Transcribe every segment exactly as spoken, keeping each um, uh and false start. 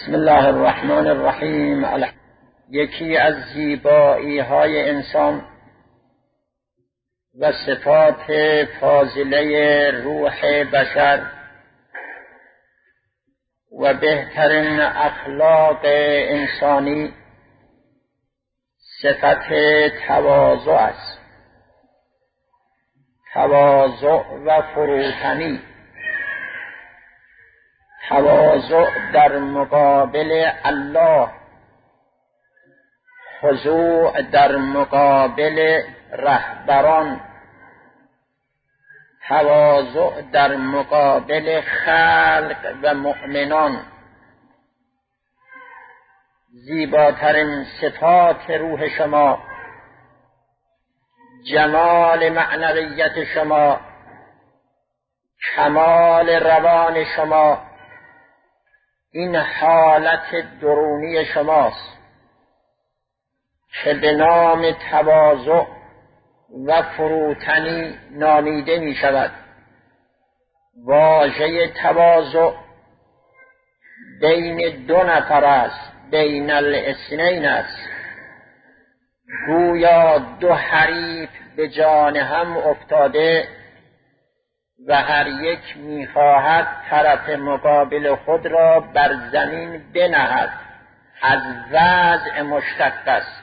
بسم الله الرحمن الرحیم. یکی از زیبایی های انسان و صفات فاضله روح بشر و بهترین اخلاق انسانی صفت تواضع است. تواضع و فروتنی. تواضع در مقابل الله، خضوع در مقابل رهبران، تواضع در مقابل خلق و مؤمنان. زیباترین صفات روح شما، جمال معنویت شما، کمال روان شما، این حالت درونی شماست که به نام تواضع و فروتنی نامیده می شود. واژه تواضع بین دو نفر است، بین الاثنین است. گویا دو حریف به جان هم افتاده و هر یک می‌خواهد طرف مقابل خود را بر زمین بنهد. از وضع مشتق است.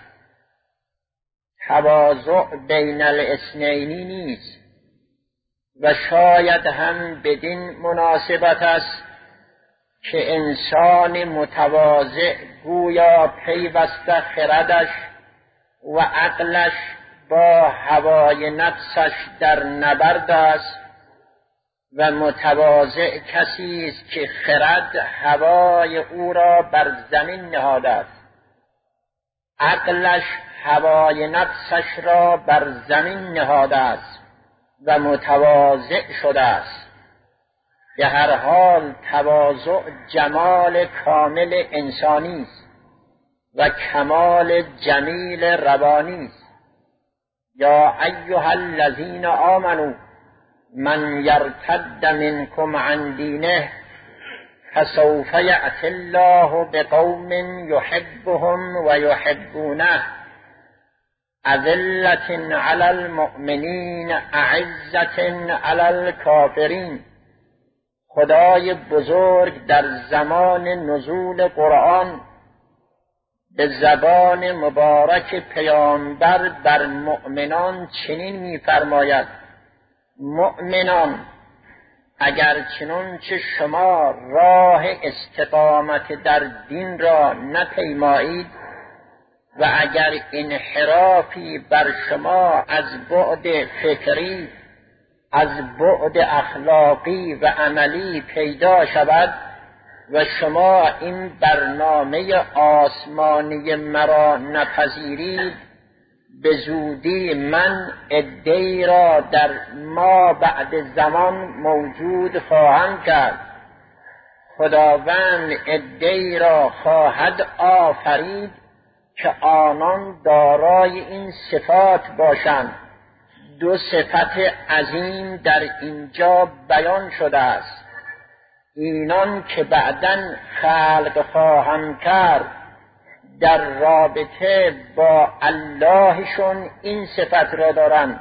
تواضع بین الاثنین نیست و شاید هم بدین مناسبت است که انسان متواضع گویا پیوسته خردش و عقلش با هوای نفسش در نبرد است و متواضع کسی است که خرد هوای او را بر زمین نهاده است، عقلش هوای نفسش را بر زمین نهاده است و متواضع شده است. به هر حال تواضع جمال کامل انسانی است و کمال جمیل روانی است. یا ایها الذین آمنوا من یرتد منکم عن دینه فسوف یأتی الله بقوم یحبهم و یحبونه اذلة علی المؤمنین اعزة علی الکافرین. خدای بزرگ در زمان نزول قرآن به زبان مبارک پیامبر بر مؤمنان چنین می‌فرماید: مؤمنان، اگر چنون که شما راه استقامت در دین را نپیمایید و اگر انحرافی بر شما از بعد فکری، از بعد اخلاقی و عملی پیدا شود و شما این برنامه آسمانی مرا نپذیرید، به زودی من عده‌ای را در ما بعد زمان موجود خواهم کرد. خداوند عده‌ای را خواهد آفرید که آنان دارای این صفات باشند. دو صفت عظیم در اینجا بیان شده است. اینان که بعداً خلق خواهم کرد در رابطه با اللهشون این صفت را دارند: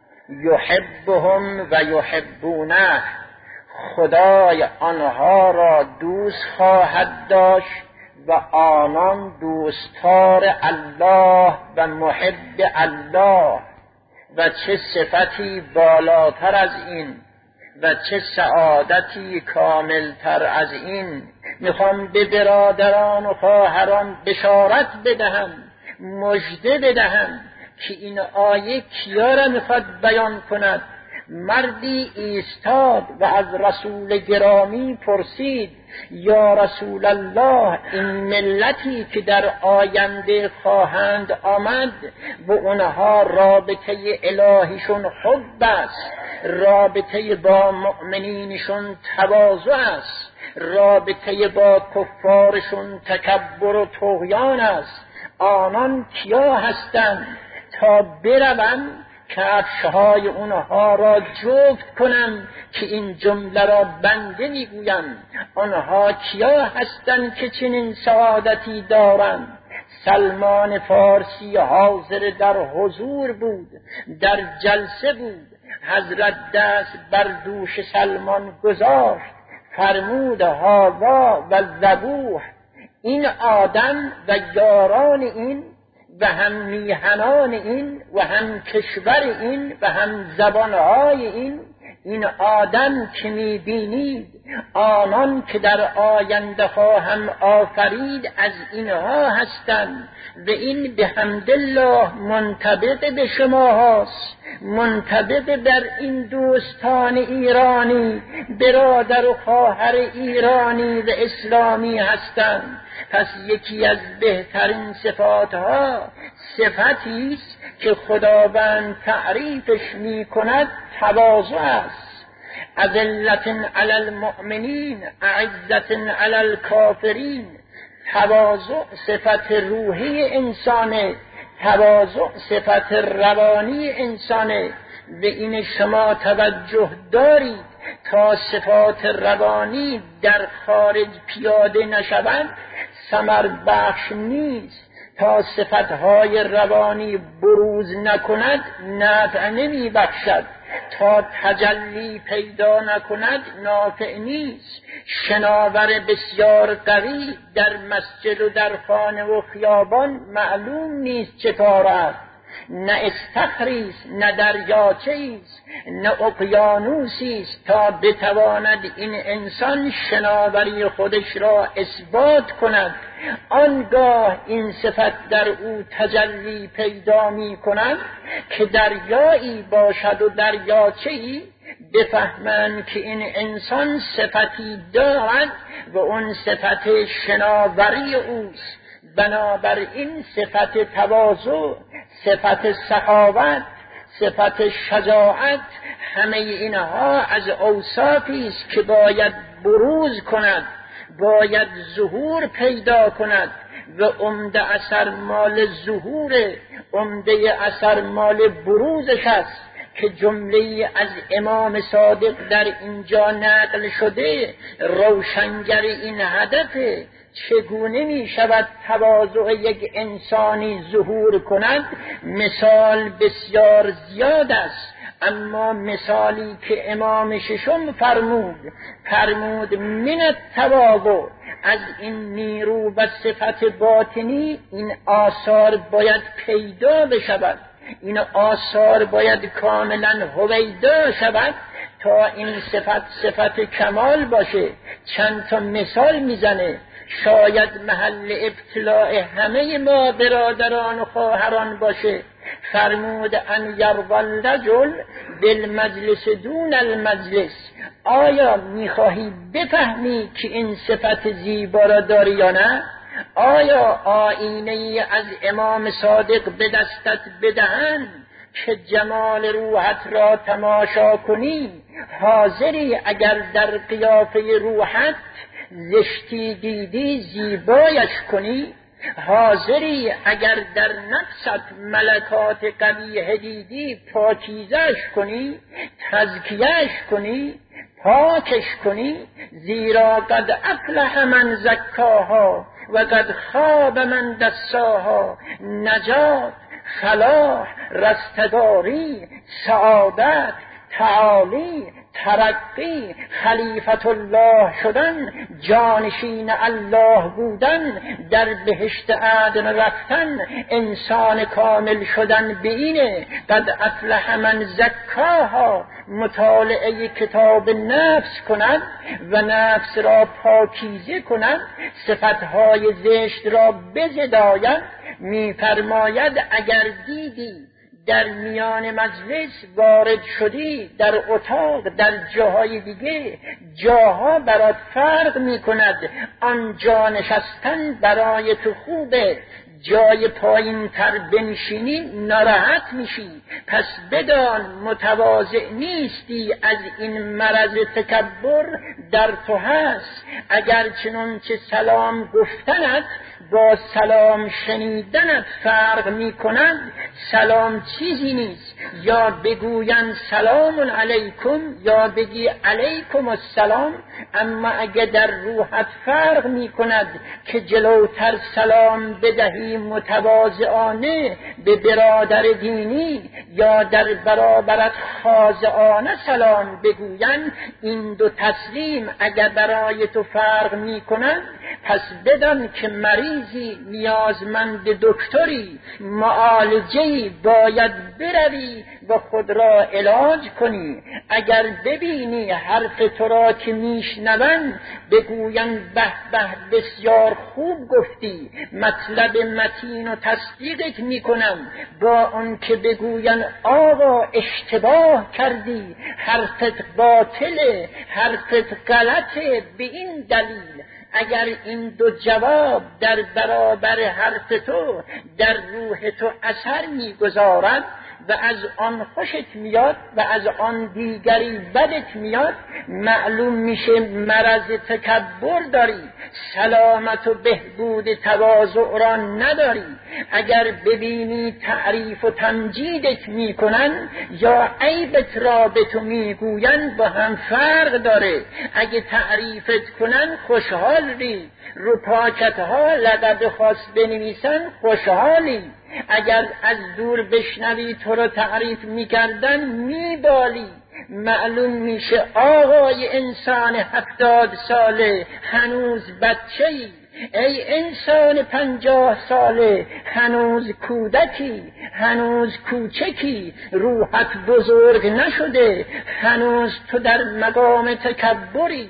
یحبهم و یحبونه. خدای آنها را دوست خواهد داشت و آنان دوستار الله و محب الله. و چه صفتی بالاتر از این و چه سعادتی کاملتر از این. میخوام به برادران و خواهران بشارت بدهم، مژده بدهم که این آیه کیا را میخواد بیان کند. مردی ایستاد و از رسول گرامی پرسید: یا رسول الله، این ملتی که در آینده خواهند آمد و اونها رابطه الهیشون حب است، رابطه با مؤمنینشون تواضع است، رابطه با کفارشون تکبر و طغیان است. آنان کیا هستند تا بروند کفشهای اونها را جفت کنم که این جمله را بنده میگویم. آنها کیا هستند که چنین سعادتی دارند؟ سلمان فارسی حاضر در حضور بود، در جلسه بود. حضرت دست بر دوش سلمان گذاشت، فرمود هذا و ذبوح. این آدم و یاران این و هم میهنان این و هم کشور این و هم زبانهای این، این آدم که میبینید آنان که در آینده خواهم آفرید از اینها هستند و این به حمدالله منطبق به شما هست، منطبق بر این دوستان ایرانی، برادر و خواهر ایرانی و اسلامی هستند. پس یکی از بهترین صفاتها صفتی است که خداوند تعریفش می کند تواضع است. اذلة علی المؤمنین اعزة علی الکافرین. تواضع صفت روحی انسانه، تواضع صفت روانی انسانه و این شما توجه دارید تا صفات روانی در خارج پیاده نشوند ثمر بخش نیست. تا صفتهای روانی بروز نکند نفع نمی بخشد، تا تجلی پیدا نکند نافع نیست. شناور بسیار قوی در مسجد و در خانه و خیابان معلوم نیست چطور است، نه استخری است، نه دریاچه است، نه اقیانوسی است تا بتواند این انسان شناوری خودش را اثبات کند. آنگاه این صفت در او تجلی پیدا می کند که دریایی باشد و دریاچه‌ای، بفهمند که این انسان صفتی دارد و اون صفت شناوری اوست. بنابراین صفت تواضع، صفت سخاوت، صفت شجاعت، همه اینها از اوصافی است که باید بروز کند، باید ظهور پیدا کند و عمده اثر مال ظهور، عمده اثر مال بروزش است که جمله از امام صادق در اینجا نقل شده روشنگر این هدفه. چگونه می شود تواضع یک انسانی ظهور کند؟ مثال بسیار زیاد است، اما مثالی که امام ششم فرمود فرمود من التواضع، از این نیرو و صفت باطنی این آثار باید پیدا بشود، این آثار باید کاملا هویدا شود تا این صفت صفت کمال باشه. چند تا مثال میزنه، شاید محل ابتلاع همه ما برادران و خواهران باشه. فرمود ان یرضی الرجل بالمجلس دون المجلس. آیا میخواهی بفهمی که این صفت زیبا را داری یا نه؟ آیا آینه از امام صادق به دستت بدهند که جمال روحت را تماشا کنی؟ حاضری اگر در قیافه روحت زشتی دیدی زیبایش کنی؟ حاضری اگر در نفست ملکات قبیح دیدی پاکیزش کنی، تزکیهش کنی، پاکش کنی؟ زیرا قد افلح من زکاها و قد خاب من دساها. نجات، فلاح، رستگاری، سعادت، تعالی، ترقی، خلیفت الله شدن، جانشین الله بودن، در بهشت عدن رفتن، انسان کامل شدن به اینه. قد افلح من زکاها، مطالعه کتاب نفس کند و نفس را پاکیزه کند، صفتهای زشت را بزداید. می فرماید اگر دیدی در میان مجلس وارد شدی، در اتاق، در جاهای دیگه جاها برات فرق می کند، آنجا نشستن برای تو خوبه، جای پایین تر بنشینی ناراحت میشی. پس بدان متواضع نیستی، از این مرض تکبر در تو هست. اگر چنان که سلام گفتنت با سلام شنیدنت فرق می کند، سلام چیزی نیست. یا بگوین سلام علیکم یا بگی علیکم السلام، اما اگر در روحت فرق می کند که جلوتر سلام بدهی متواضعانه به برادر دینی یا در برابرت خاضعانه سلام بگوین، این دو تسلیم اگر برای تو فرق می کند، پس بدان که مریضی نیازمند دکتری، معالجه‌ای باید بروی و خود را علاج کنی. اگر ببینی حرف تو را که میشنوند بگویند به به بسیار خوب گفتی، مطلب متین و تصدیقت میکنم، با اون که بگویند آقا اشتباه کردی، حرفت باطله، حرفت غلطه، به این دلیل. اگر این دو جواب در برابر حرف تو در روح تو اثر میگذارد و از آن خوشت میاد و از آن دیگری بدت میاد، معلوم میشه مرض تکبر داری، سلامت و بهبود تواضع را نداری. اگر ببینی تعریف و تمجیدت میکنن یا عیبت را به تو میگوین، با هم فرق داره. اگه تعریفت کنن خوشحالی، رو پاکت ها لقب خاص بنویسن خوشحالی. اگر از دور بشنوی تو رو تعریف میکردن میبالی. معلوم میشه آقای انسان هفتاد ساله هنوز بچه‌ای، ای انسان پنجاه ساله هنوز کودکی، هنوز کوچکی، روحت بزرگ نشده، هنوز تو در مقام تکبری،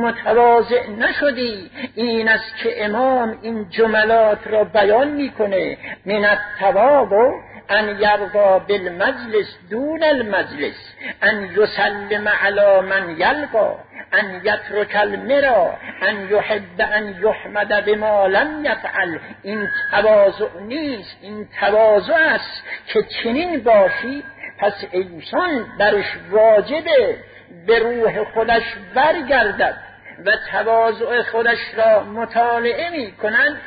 متواضع نشدی. این است که امام این جملات را بیان میکنه: من التواضع ان یرضا بالمجلس دون المجلس، ان یسلم علی من یلقا، ان یترک المرا، ان یحب ان یحمد بما لم یفعل. این تواضع نیست، این تواضع است که چنین باشی. پس انسان برش واجبه به روح خودش برگردد و تواضع خودش را مطالعه می کند،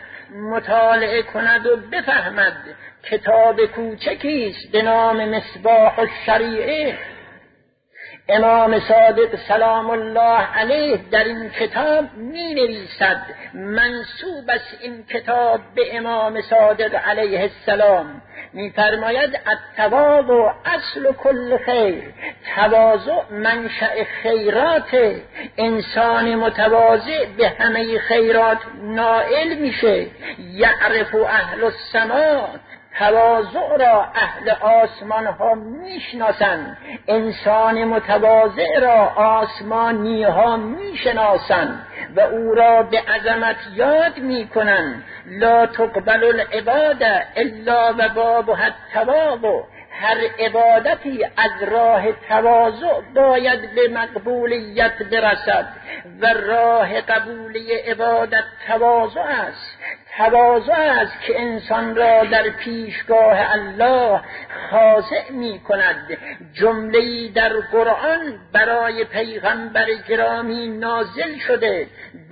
مطالعه کند و بفهمد. کتاب کوچکیست به نام مصباح الشریعه. امام صادق سلام الله علیه در این کتاب می نویسد، منسوب است این کتاب به امام صادق علیه السلام، می فرماید التواضع اصل کل خیر، تواضع منشأ خیرات. انسان متواضع به همه خیرات نائل میشه. یعرف اهل السماء، تواضع را اهل آسمان ها میشناسند. انسان متواضع را آسمانی ها میشناسند و او را به عظمت یاد میکنند. لا تقبل العباده الا و بابها التواضع. هر عبادتی از راه تواضع باید به مقبولیت برسد و راه قبولی عبادت تواضع است. تواضع است که انسان را در پیشگاه الله خاضع می کند. جمله‌ای در قرآن برای پیغمبر گرامی نازل شده،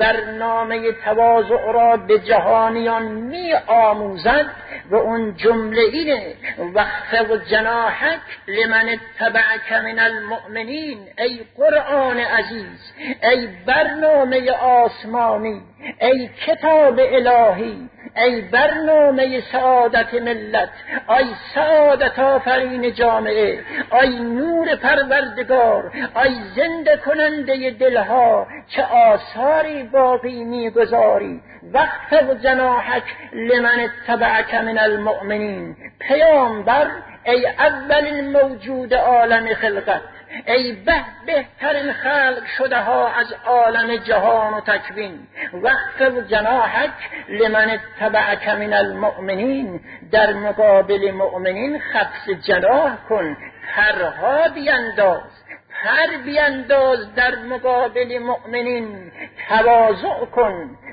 برنامه تواضع را به جهانیان می آموزد و اون جمله اینه: واخفض جناحک لمن اتبعک من المؤمنین. ای قرآن عزیز، ای برنامه آسمانی، ای کتاب الهی، ای برنامه سعادت ملت، ای سعادت آفرین جامعه، ای نور پروردگار، ای زنده کننده دلها، چه آثاری باقی میگذاری. واخفض جناحک لمن اتبعک من المؤمنین. پیامبر، ای اولین موجود عالم خلقت، ای به بهترین خلق شده ها از عالم جهان و تکوین، واخفض جناحک لمن اتبعک من المؤمنین. در مقابل مؤمنین خفض جناح کن، پرها بینداز، پر بینداز در مقابل مؤمنین، تواضع کن.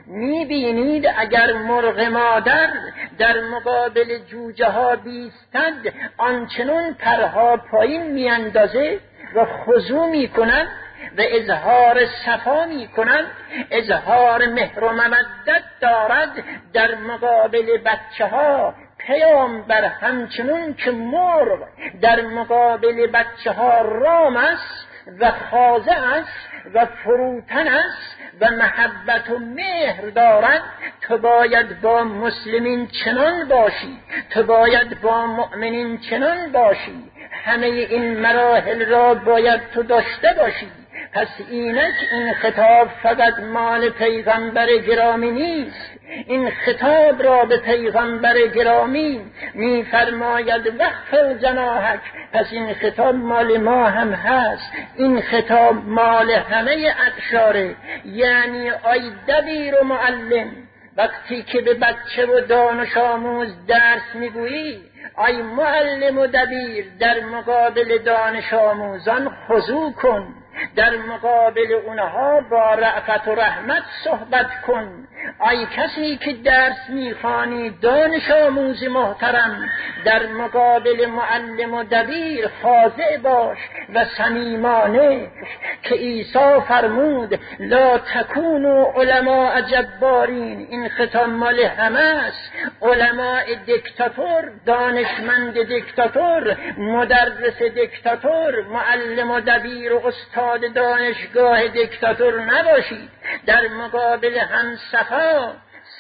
میبینید اگر مرغ مادر در مقابل جوجه ها بیستد آنچنان پرها پایین میاندازه و خضوع میکنند و اظهار صفا میکنند، اظهار مهر و مودت دارد در مقابل بچه ها. پیامبر همچنون که مرغ در مقابل بچه ها رام است و خاضع است و فروتن است و محبت و مهر دارد، تو باید با مسلمین چنان باشی، تو باید با مؤمنین چنان باشی. همه این مراحل را باید تو داشته باشی. پس اینک این خطاب فقط مال پیغمبر گرامی نیست، این خطاب را به پیغمبر گرامی میفرماید وقف جناحک. پس این خطاب مال ما هم هست، این خطاب مال همه اقشاره. یعنی ای دبیر و معلم، وقتی که به بچه و دانش آموز درس میگویی، ای معلم و دبیر در مقابل دانش آموزان خضوع کن، در مقابل اونها با رأفت و رحمت صحبت کن. ای کسی که درس میخوانی دانش آموز محترم، در مقابل معلم و دبیر خاضع باش و صمیمانه، که عیسی فرمود لا تکونوا علماء جبارین. این خطاب مال همه است. علماء دیکتاتور، دانشمند دیکتاتور، مدرس دیکتاتور، معلم و دبیر و استاد دانشگاه دیکتاتور نباشید. در مقابل هم صفا،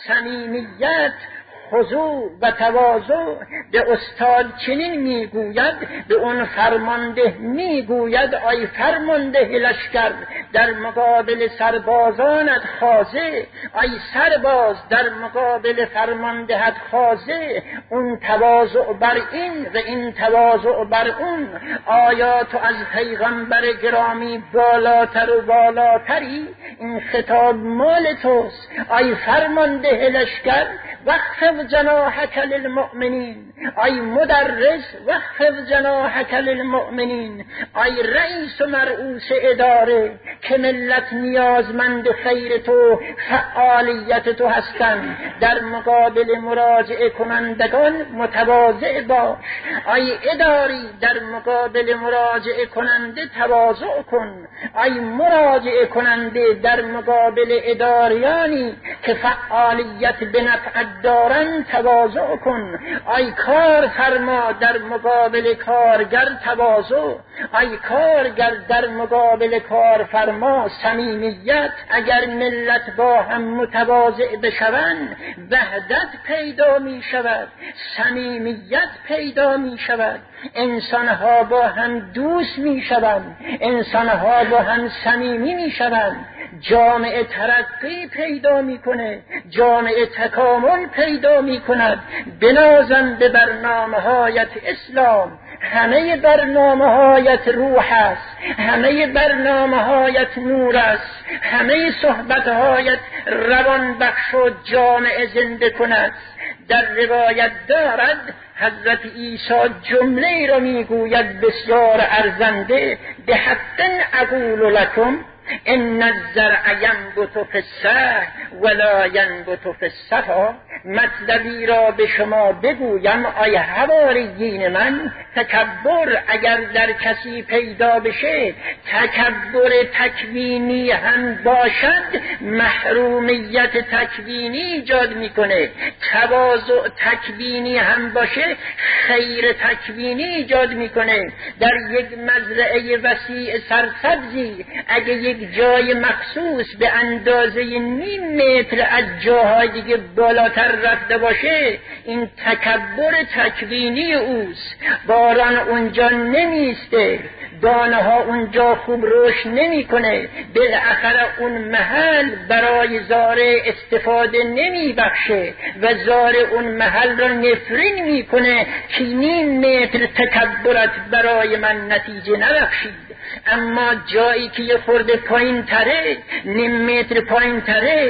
صمیمیت، خضوع و تواضع به استاد چنین میگوید، به اون فرمانده میگوید ای فرمانده لشکر در مقابل سربازانت خاضع، ای سرباز در مقابل فرماندهت خاضع. اون تواضع بر این و این تواضع بر اون. آیا تو از پیغمبر گرامی بالاتر و بالاتری؟ این خطاب مال توست ای فرمانده لشکر. وخفض جناحک للمؤمنین، ای مدرس وخفض جناحک للمؤمنین، ای رئیس و مرؤوس اداره که ملت نیازمند خیر تو، فعالیت تو هستند. در مقابل مراجعه کنندگان متواضع باش. ای اداری در مقابل مراجعه کننده تواضع کن. ای مراجعه کننده در مقابل اداریانی که فعالیت به نفع دارن تواضع کن. ای کار فرما در مقابل کارگر تواضع. ای کارگر در مقابل کارفرما صمیمیت. اگر ملت با هم متواضع بشوند وحدت پیدا می شود، صمیمیت پیدا می شود، انسانها با هم دوست می شوند، انسانها با هم صمیمی می شوند. جامعه ترقی پیدا میکنه، جامعه تکامل پیدا میکند. بنازم به برنامه هایت اسلام، همه برنامه هایت روح است، همه برنامه هایت نور است، همه صحبت هایت روان بخش و جامعه زنده کند. در روایت دارد حضرت عیسی جمله را میگوید بسیار ارزنده، به حق اقول لکم ان الزرع ینبت فی الصحو ولا ینبت فی الصفا. مطلبی را به شما بگویم ای حواریین من، تکبر اگر در کسی پیدا بشه، تکبر تکوینی هم باشد محرومیت تکوینی ایجاد میکنه. تواضع تکوینی هم باشه خیر تکوینی ایجاد میکنه. در یک مزرعه وسیع سرسبزی اگه یک جای مخصوص به اندازه نیم متر از جاهای دیگه بالاتر رفته باشه، این تکبر تکوینی اوست. باران اونجا نمیسته، دانه ها اونجا خوب رشد نمی کنه، بالاخره اون محل برای زاره استفاده نمی بخشه و زاره اون محل را نفرین می کنه که نیم متر تکبرت برای من نتیجه نبخشید. اما جایی که یه خورده پایین تره، نیم متر پایین تره،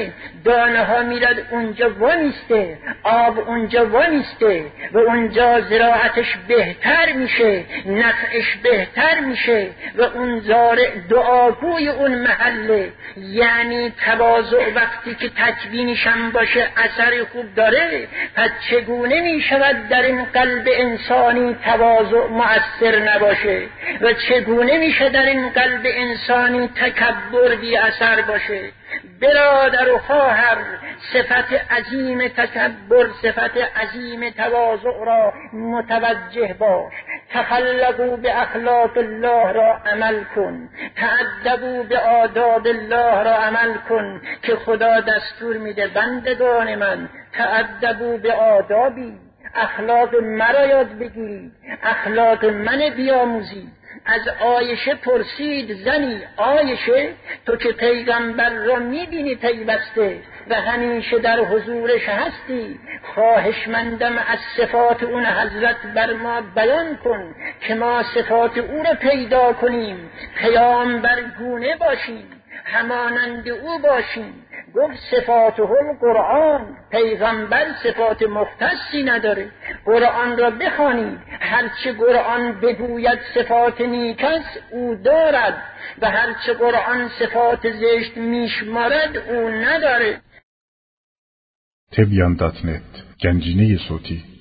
دانه ها میرد اونجا وانیسته، آب اونجا وانیسته و اونجا زراعتش بهتر میشه، نفعش بهتر میشه و اون زارع دعاگوی اون محله. یعنی تواضع وقتی که تکوینش هم باشه اثر خوب داره، پس چگونه میشود در این قلب انسانی تواضع مؤثر نباشه و چگونه میشه در این قلب انسانی تکبر بی اثر باشه؟ برادر و خواهر، صفت عظیم تکبر، صفت عظیم تواضع را متوجه باش. تخلقوا به اخلاق الله را عمل کن، تأدبوا به آداب الله را عمل کن که خدا دستور میده بندگان من تأدبوا به آدابی، اخلاق مرا یاد بگیرید، اخلاق من بیاموزید. از عایشه پرسید زنی، عایشه تو که پیغمبر را میبینی پیوسته و همیشه در حضورش هستی، خواهشمندم از صفات اون حضرت بر ما بیان کن که ما صفات او را پیدا کنیم، پیامبر گونه باشیم، همانند او باشیم. گفت صفاته القرآن، پیغمبر صفات مختصی نداره. قرآن را بخوانید، هرچه قرآن بگوید صفات نیک است او دارد و هرچه قرآن صفات زشت میشمارد او نداره. تبیان دات نت، گنجینه صوتی.